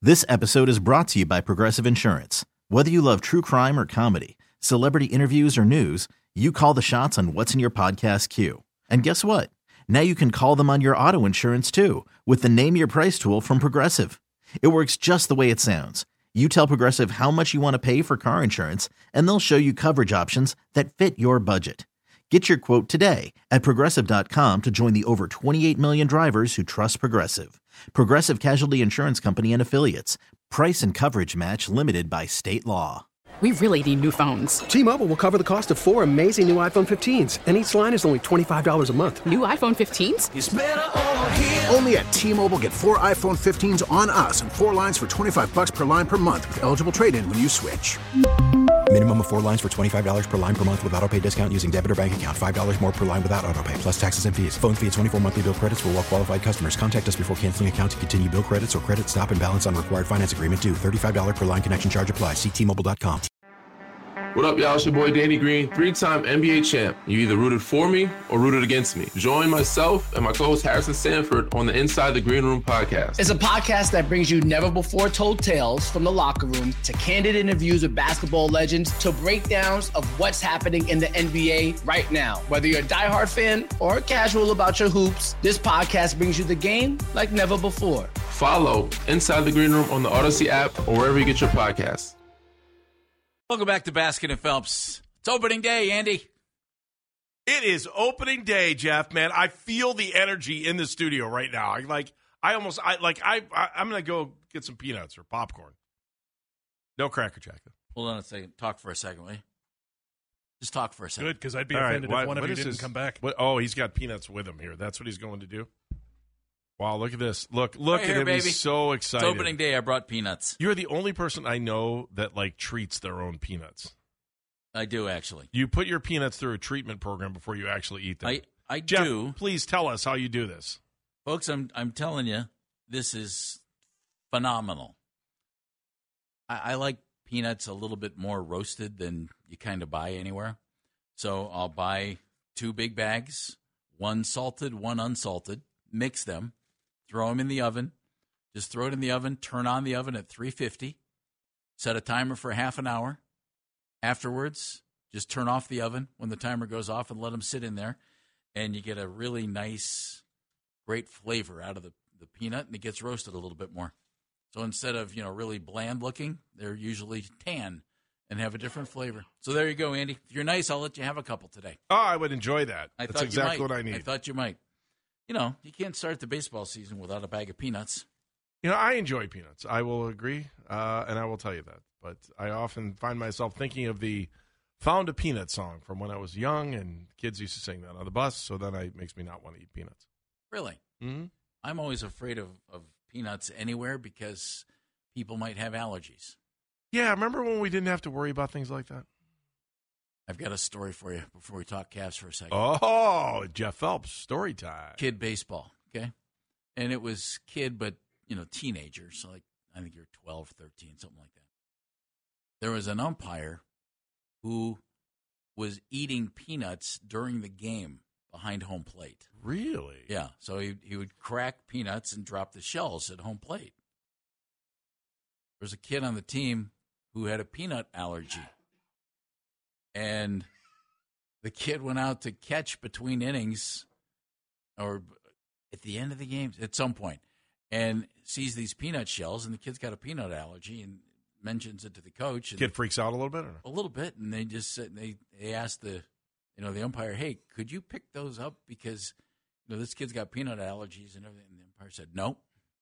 This episode is brought to you by Progressive Insurance. Whether you love true crime or comedy, celebrity interviews or news, you call the shots on what's in your podcast queue. And guess what? Now you can call them on your auto insurance too with the Name Your Price tool from Progressive. It works just the way it sounds. You tell Progressive how much you want to pay for car insurance, and they'll show you coverage options that fit your budget. Get your quote today at Progressive.com to join the over 28 million drivers who trust Progressive. Progressive Casualty Insurance Company and Affiliates. Price and coverage match limited by state law. We really need new phones. T-Mobile will cover the cost of 4 amazing new iPhone 15s, and each line is only $25 a month. New iPhone 15s? It's better over here. Only at T-Mobile, get 4 iPhone 15s on us and 4 lines for $25 per line per month with eligible trade-in when you switch. Minimum of 4 lines for $25 per line per month with autopay discount using debit or bank account. $5 more per line without autopay, plus taxes and fees. Phone fee at 24 monthly bill credits for well-qualified customers. Contact us before canceling account to continue bill credits or credit stop and balance on required finance agreement due. $35 per line connection charge applies. See T-Mobile.com. What up, y'all? It's your boy Danny Green, 3-time NBA champ. You either rooted for me or rooted against me. Join myself and my co-host Harrison Sanford on the Inside the Green Room podcast. It's a podcast that brings you never-before-told tales from the locker room to candid interviews with basketball legends to breakdowns of what's happening in the NBA right now. Whether you're a diehard fan or casual about your hoops, this podcast brings you the game like never before. Follow Inside the Green Room on the Odyssey app or wherever you get your podcasts. Welcome back to Baskin and Phelps. It's opening day, Andy. It is opening day, Jeff. Man, I feel the energy in the studio right now. I'm gonna go get some peanuts or popcorn. No Cracker Jack. Hold on a second. Talk for a second, will you? Just talk for a second. Good, because I'd be offended if one of you didn't come back. He's got peanuts with him here. That's what he's going to do. Wow, look at this. Look right at here, him. Baby. He's so excited. It's opening day. I brought peanuts. You're the only person I know that treats their own peanuts. I do, actually. You put your peanuts through a treatment program before you actually eat them. I Jeff, do. Please tell us how you do this. Folks, I'm telling you, this is phenomenal. I like peanuts a little bit more roasted than you kind of buy anywhere. So I'll buy 2 big bags, one salted, one unsalted, mix them. Throw them in the oven. Just throw it in the oven. Turn on the oven at 350. Set a timer for half an hour. Afterwards, just turn off the oven when the timer goes off and let them sit in there. And you get a really nice, great flavor out of the peanut, and it gets roasted a little bit more. So instead of, really bland looking, they're usually tan and have a different flavor. So there you go, Andy. If you're nice, I'll let you have a couple today. Oh, I would enjoy that. That's exactly what I need. I thought you might. You can't start the baseball season without a bag of peanuts. I enjoy peanuts. I will agree, and I will tell you that. But I often find myself thinking of the Found a Peanut song from when I was young, and kids used to sing that on the bus, so then it makes me not want to eat peanuts. Really? Mm-hmm. I'm always afraid of peanuts anywhere because people might have allergies. Yeah, remember when we didn't have to worry about things like that? I've got a story for you before we talk Cavs for a second. Oh, Jeff Phelps, story time. Kid baseball, okay? And it was kid, but, teenager. So, I think you're 12, 13, something like that. There was an umpire who was eating peanuts during the game behind home plate. Really? Yeah. So he would crack peanuts and drop the shells at home plate. There was a kid on the team who had a peanut allergy. And the kid went out to catch between innings or at the end of the game at some point and sees these peanut shells, and the kid's got a peanut allergy and mentions it to the coach. And kid freaks out a little bit? Or no? A little bit, and they just said, they asked the umpire, hey, could you pick those up because this kid's got peanut allergies and everything. And the umpire said, no.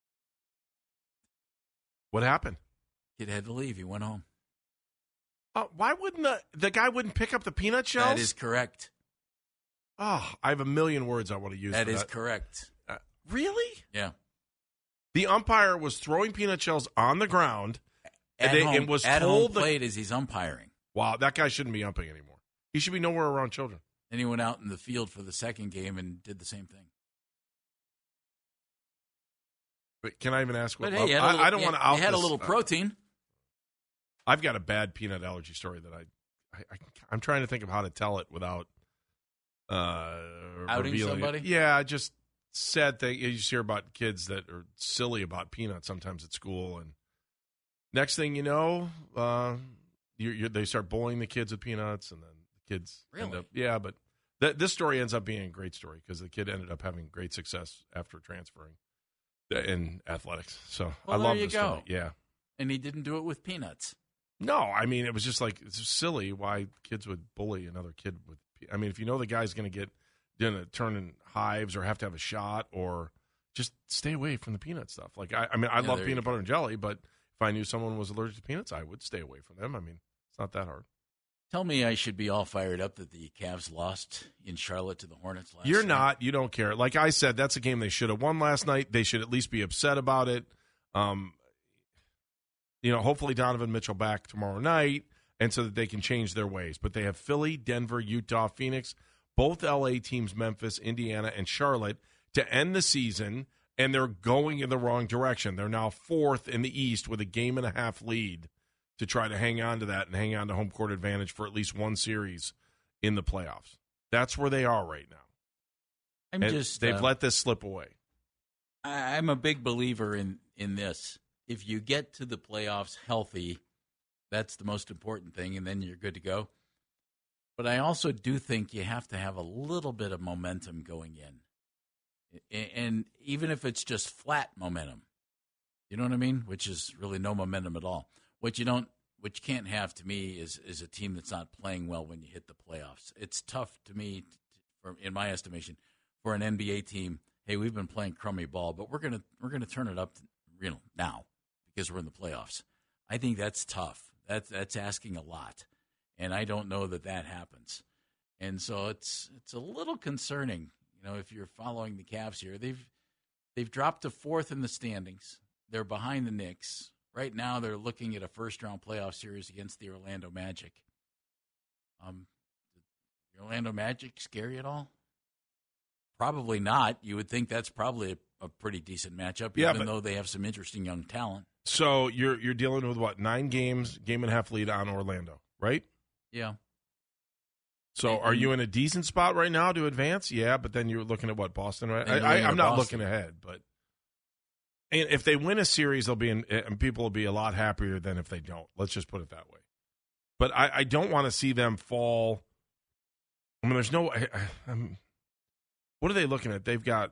What happened? Kid had to leave. He went home. Why wouldn't the guy wouldn't pick up the peanut shells? That is correct. Oh, I have a million words I want to use. That is correct. Really? Yeah. The umpire was throwing peanut shells on the ground and was at told home plate as he's umpiring. Wow, that guy shouldn't be umping anymore. He should be nowhere around children. Then he went out in the field for the second game and did the same thing. But can I even ask what? But hey, I don't want to out. He had a this, little protein. I've got a bad peanut allergy story that I'm trying to think of how to tell it without outing revealing somebody. It. Yeah, just sad thing. You just hear about kids that are silly about peanuts sometimes at school, and Next thing you know, they start bullying the kids with peanuts, and then the kids end up. Yeah, but this story ends up being a great story because the kid ended up having great success after transferring in athletics. So I love this story. Yeah, and he didn't do it with peanuts. No, I mean it was just like it's silly why kids would bully another kid with. I mean, if you know the guy's going to turn in hives or have to have a shot, or just stay away from the peanut stuff. Like I love peanut butter and jelly, but if I knew someone was allergic to peanuts, I would stay away from them. I mean, it's not that hard. Tell me I should be all fired up that the Cavs lost in Charlotte to the Hornets last night. You're not. You don't care. Like I said, that's a game they should have won last night. They should at least be upset about it. Hopefully Donovan Mitchell back tomorrow night, and so that they can change their ways. But they have Philly, Denver, Utah, Phoenix, both L.A. teams, Memphis, Indiana, and Charlotte, to end the season, and they're going in the wrong direction. They're now 4th in the East with a 1.5 lead to try to hang on to that and hang on to home court advantage for at least one series in the playoffs. That's where they are right now. They've let this slip away. I'm a big believer in this. If you get to the playoffs healthy, that's the most important thing, and then you're good to go. But I also do think you have to have a little bit of momentum going in. And even if it's just flat momentum, you know what I mean? Which is really no momentum at all. What you can't have to me is a team that's not playing well when you hit the playoffs. It's tough to me, in my estimation, for an NBA team. Hey, we've been playing crummy ball, but we're gonna turn it up, now because we're in the playoffs. I think that's tough. That's asking a lot, and I don't know that happens. And so it's a little concerning. If you're following the Cavs here, they've dropped to 4th in the standings. They're behind the Knicks. Right now they're looking at a first-round playoff series against the Orlando Magic. The Orlando Magic scary at all? Probably not. You would think that's probably a pretty decent matchup, even though they have some interesting young talent. So you're dealing with what, 9 games, 1.5 lead on Orlando, right? Yeah. So are you in a decent spot right now to advance? Yeah, but then you're looking at what, Boston, right? I'm not looking ahead, but if they win a series, they'll be and people will be a lot happier than if they don't. Let's just put it that way. But I don't want to see them fall. I mean, there's no. What are they looking at? They've got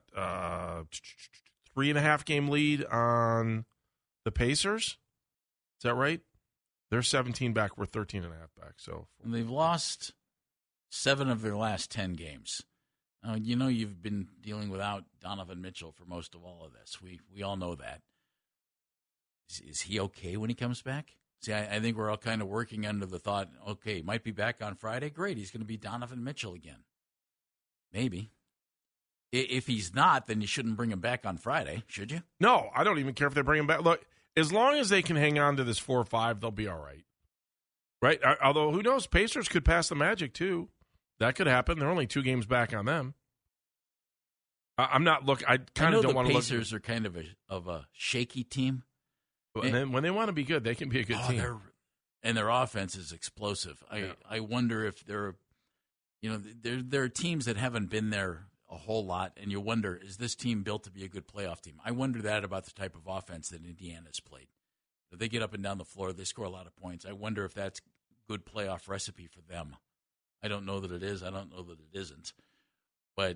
3.5 game lead on the Pacers. Is that right? They're 17 back. We're 13.5 back. So and they've lost 7 of their last 10 games. You've been dealing without Donovan Mitchell for most of all of this. We all know that. Is he okay when he comes back? See, I think we're all kind of working under the thought, okay, he might be back on Friday. Great, he's going to be Donovan Mitchell again. Maybe. If he's not, then you shouldn't bring him back on Friday, should you? No, I don't even care if they bring him back. Look, as long as they can hang on to this 4-5, they'll be all right. Right? Although, who knows? Pacers could pass the Magic, too. That could happen. They're only 2 games back on them. I'm not looking. I kind of don't want to look. The Pacers are kind of a shaky team. And then when they want to be good, they can be a good team. And their offense is explosive. I wonder if there are teams that haven't been there a whole lot, and you wonder, is this team built to be a good playoff team? I wonder that about the type of offense that Indiana's played. If they get up and down the floor, they score a lot of points. I wonder if that's a good playoff recipe for them. I don't know that it is. I don't know that it isn't. But,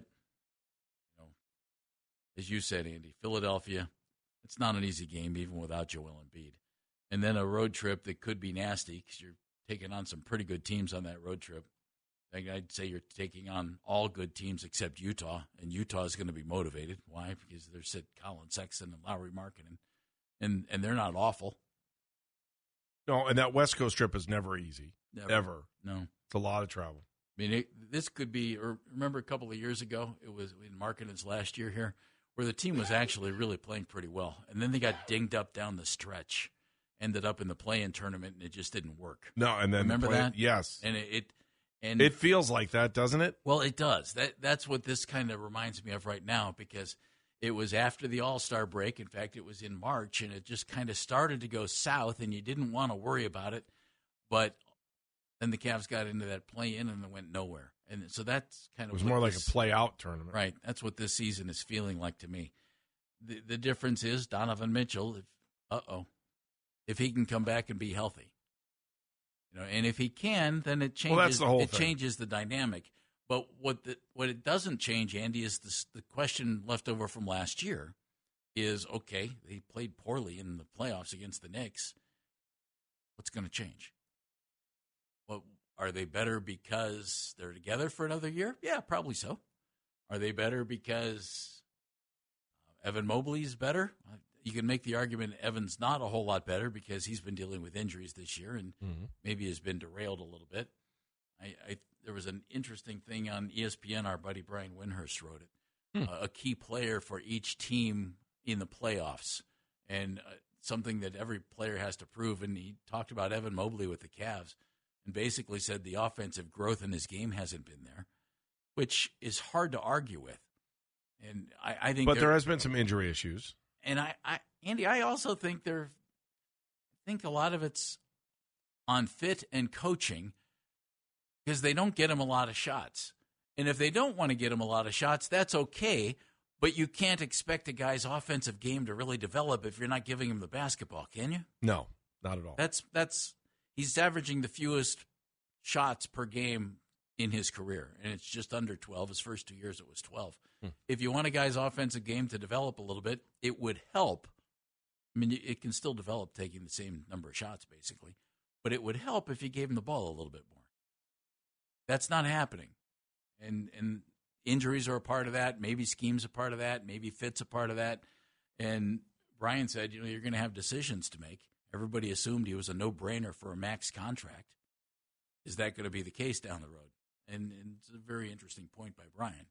as you said, Andy, Philadelphia, it's not an easy game even without Joel Embiid. And then a road trip that could be nasty because you're taking on some pretty good teams on that road trip. I'd say you're taking on all good teams except Utah, and Utah is going to be motivated. Why? Because they're Colin Sexton and Lauri Markkanen, and they're not awful. No, and that West Coast trip is never easy. Never. Ever. No. It's a lot of travel. I mean, this could be, or remember a couple of years ago, it was in Markkanen's last year here, where the team was actually really playing pretty well. And then they got dinged up down the stretch, ended up in the play-in tournament, and it just didn't work. No, and then remember that? Yes. And it feels like that, doesn't it? Well, it does. That's what this kind of reminds me of right now, because it was after the All-Star break. In fact, it was in March, and it just kind of started to go south, and you didn't want to worry about it. But then the Cavs got into that play-in, and it went nowhere. And so that's kind of it was more like a play-out tournament. Right. That's what this season is feeling like to me. The difference is Donovan Mitchell, if he can come back and be healthy. And if he can, then it changes. Well, that's the whole thing. Changes the dynamic. But what it doesn't change, Andy, is the question left over from last year is, okay, they played poorly in the playoffs against the Knicks. What's going to change? Well, are they better because they're together for another year? Yeah, probably so. Are they better because Evan Mobley's better? You can make the argument Evan's not a whole lot better because he's been dealing with injuries this year and maybe has been derailed a little bit. There was an interesting thing on ESPN. Our buddy Brian Windhurst wrote it. A key player for each team in the playoffs, and something that every player has to prove. And he talked about Evan Mobley with the Cavs and basically said the offensive growth in his game hasn't been there, which is hard to argue with. And I think, but there has been some injury issues. And Andy, I also think a lot of it's on fit and coaching because they don't get him a lot of shots. And if they don't want to get him a lot of shots, that's okay. But you can't expect a guy's offensive game to really develop if you're not giving him the basketball, can you? No, not at all. He's averaging the fewest shots per game in his career, and it's just under 12. His first 2 years, it was 12. If you want a guy's offensive game to develop a little bit, it would help. I mean, it can still develop taking the same number of shots, basically. But it would help if you gave him the ball a little bit more. That's not happening. And injuries are a part of that. Maybe scheme's a part of that. Maybe fit's a part of that. And Brian said, you're going to have decisions to make. Everybody assumed he was a no-brainer for a max contract. Is that going to be the case down the road? And it's a very interesting point by Brian.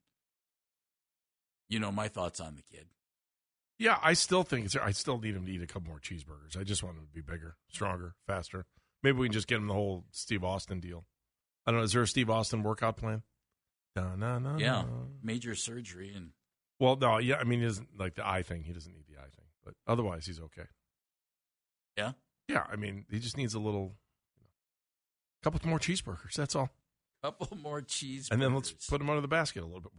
My thoughts on the kid. Yeah, I still think I still need him to eat a couple more cheeseburgers. I just want him to be bigger, stronger, faster. Maybe we can just get him the whole Steve Austin deal. I don't know. Is there a Steve Austin workout plan? Yeah, major surgery. Well, no, yeah, I mean, he doesn't like the eye thing. He doesn't need the eye thing. But otherwise, he's okay. Yeah? Yeah, I mean, he just needs a couple more cheeseburgers. That's all. Couple more cheeseburgers. And then let's put him under the basket a little bit more.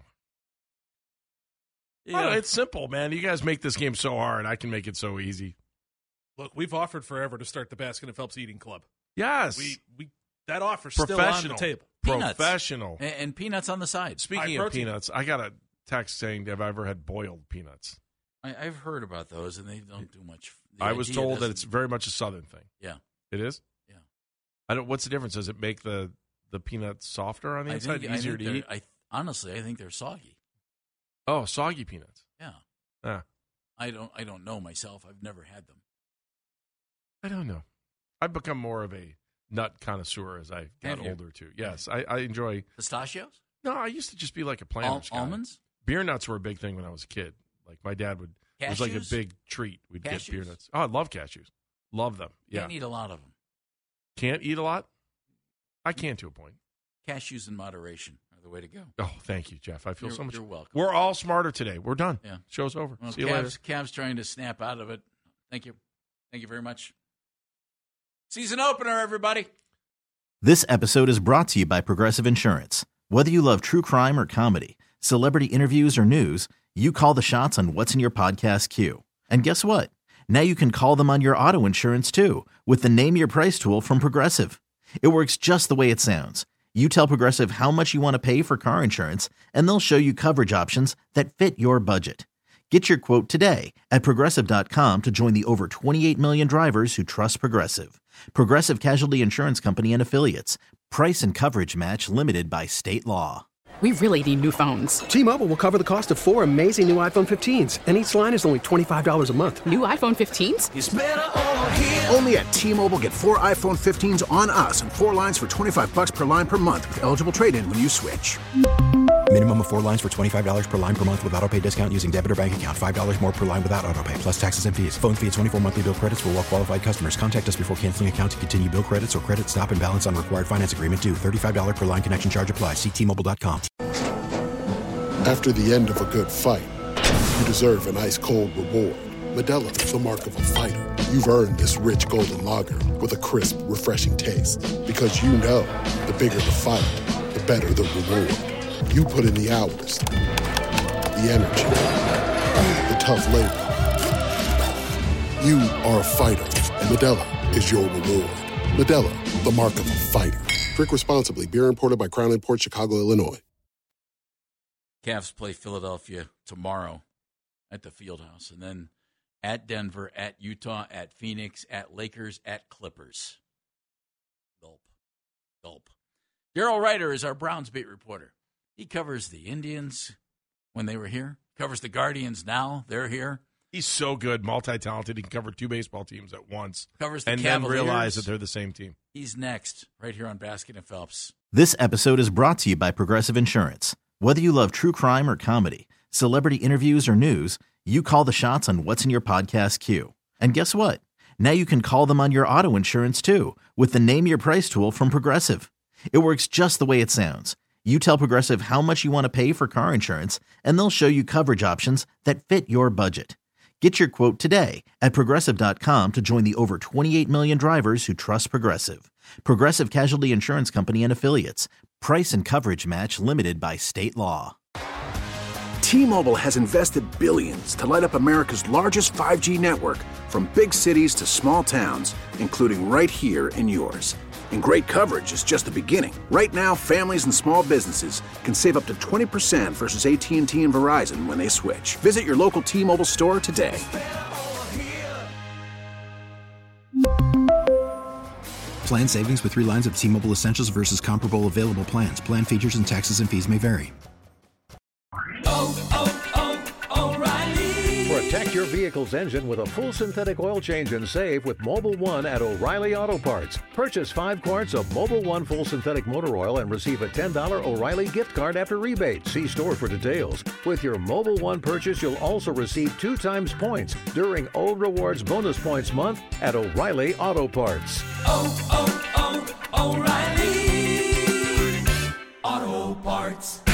Yeah. It's simple, man. You guys make this game so hard. I can make it so easy. Look, we've offered forever to start the Baskin and Phelps Eating Club. Yes. We that offer's still on the table. Peanuts. Professional. And peanuts on the side. Speaking of peanuts, I got a text saying, have I ever had boiled peanuts? I've heard about those, and they don't do much. I was told that it's very much a Southern thing. Yeah. It is? Yeah. What's the difference? Does it make the peanuts softer on the inside, easier to eat? Honestly, I think they're soggy. Oh, soggy peanuts. Yeah. I don't know myself. I've never had them. I don't know. I've become more of a nut connoisseur as I got older, too. Yes, I enjoy. Pistachios? No, I used to just be like a Planters guy. Almonds? Beer nuts were a big thing when I was a kid. Like my dad would. Cashews? It was like a big treat. We'd get beer nuts. Oh, I love cashews. Love them. Yeah. Can't eat a lot of them. Can't eat a lot? I can to a point. Cashews in moderation are the way to go. Oh, thank you, Jeff. I feel so much. You're welcome. We're all smarter today. We're done. Yeah. Show's over. Well, See you later. Cavs trying to snap out of it. Thank you. Thank you very much. Season opener, everybody. This episode is brought to you by Progressive Insurance. Whether you love true crime or comedy, celebrity interviews or news, you call the shots on what's in your podcast queue. And guess what? Now you can call them on your auto insurance too with the Name Your Price tool from Progressive. It works just the way it sounds. You tell Progressive how much you want to pay for car insurance, and they'll show you coverage options that fit your budget. Get your quote today at Progressive.com to join the over 28 million drivers who trust Progressive. Progressive Casualty Insurance Company and Affiliates. Price and coverage match limited by state law. We really need new phones. T-Mobile will cover the cost of 4 amazing new iPhone 15s, and each line is only $25 a month. New iPhone 15s? It's better over here. Only at T-Mobile, get 4 iPhone 15s on us and 4 lines for $25 per line per month with eligible trade-in when you switch. Minimum of 4 lines for $25 per line per month with autopay discount using debit or bank account. $5 more per line without autopay, plus taxes and fees. Phone fee at 24 monthly bill credits for well-qualified customers. Contact us before canceling account to continue bill credits or credit stop and balance on required finance agreement due. $35 per line connection charge applies. See T-Mobile.com. After the end of a good fight, you deserve an ice-cold reward. Modelo is the mark of a fighter. You've earned this rich golden lager with a crisp, refreshing taste. Because you know, the bigger the fight, the better the reward. You put in the hours, the energy, the tough labor. You are a fighter, and Modelo is your reward. Modelo, the mark of a fighter. Drink responsibly. Beer imported by Crown Imports, Chicago, Illinois. Cavs play Philadelphia tomorrow at the Fieldhouse, and then at Denver, at Utah, at Phoenix, at Lakers, at Clippers. Gulp. Gulp. Daryl Ryder is our Browns beat reporter. He covers the Indians when they were here, covers the Guardians now. They're here. He's so good, multi-talented. He can cover two baseball teams at once. Covers the and Cavaliers. Then realize that they're the same team. He's next, right here on Baskin and Phelps. This episode is brought to you by Progressive Insurance. Whether you love true crime or comedy, celebrity interviews or news, you call the shots on what's in your podcast queue. And guess what? Now you can call them on your auto insurance too with the Name Your Price tool from Progressive. It works just the way it sounds. You tell Progressive how much you want to pay for car insurance, and they'll show you coverage options that fit your budget. Get your quote today at Progressive.com to join the over 28 million drivers who trust Progressive. Progressive Casualty Insurance Company and Affiliates. Price and coverage match limited by state law. T-Mobile has invested billions to light up America's largest 5G network, from big cities to small towns, including right here in yours. And great coverage is just the beginning. Right now, families and small businesses can save up to 20% versus AT&T and Verizon when they switch. Visit your local T-Mobile store today. Plan savings with 3 lines of T-Mobile Essentials versus comparable available plans. Plan features and taxes and fees may vary. Protect your vehicle's engine with a full synthetic oil change and save with Mobil 1 at O'Reilly Auto Parts. Purchase 5 quarts of Mobil 1 full synthetic motor oil and receive a $10 O'Reilly gift card after rebate. See store for details. With your Mobil 1 purchase, you'll also receive 2 times points during O Rewards Bonus Points Month at O'Reilly Auto Parts. O'Reilly Auto Parts.